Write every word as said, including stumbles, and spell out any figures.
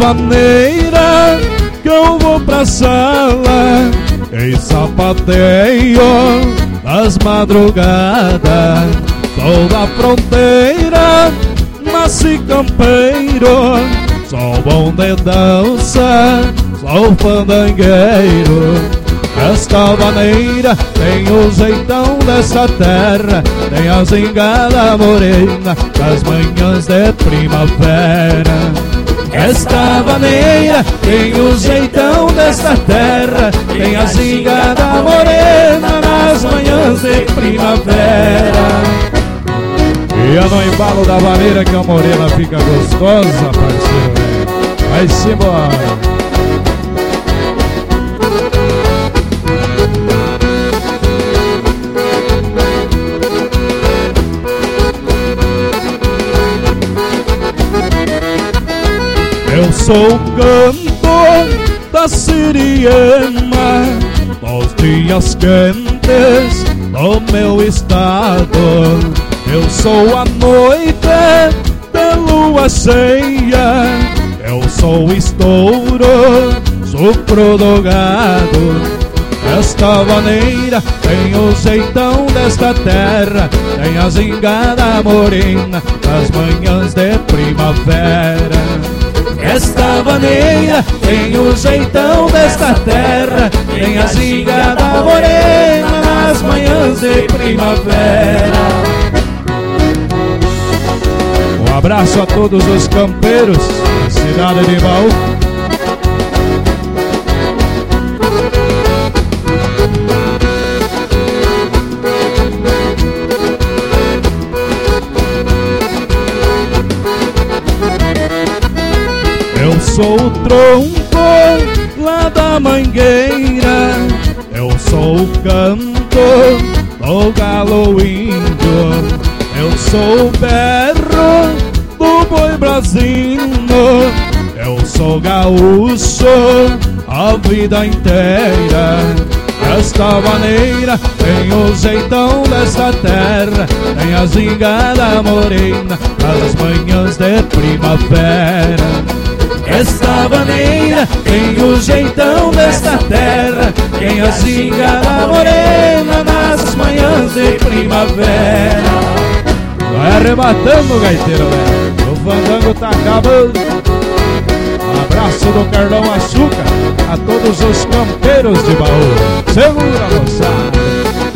vaneira que eu vou pra sala e sapateio nas madrugadas. Sou da fronteira, nasci campeiro, sou bom de dança, sou fandangueiro. Esta vaneira tem o jeitão dessa terra, tem a zingada morena das manhãs de primavera. Esta vaneira tem o jeitão desta terra, tem a zingada morena nas manhãs de primavera. E é no embalo da vaneira que a morena fica gostosa, parceiro. Vai-se embora. Eu sou o cantor da Siriema, dos dias quentes do meu estado. Eu sou a noite da lua cheia, eu sou o estouro, sopro do gado. Esta vaneira tem o jeitão desta terra, tem a zingada morena das manhãs de primavera. Esta vaneira tem o jeitão desta terra, tem a zingada morena nas manhãs de primavera. Um abraço a todos os campeiros da cidade de Baú. Eu sou o tronco lá da mangueira, eu sou o canto do galo índio, eu sou o berro do boi brasino, eu sou gaúcho a vida inteira. Esta vaneira tem o jeitão desta terra, tem a zingada morena das manhãs de primavera. Esta vaneira tem o jeitão desta terra, tem a zingada morena nas manhãs de primavera. Vai arrebatando, gaiteiro, velho. O fandango tá acabando. Um abraço do Carlão Açúcar a todos os campeiros de Baú. Segura, moçada.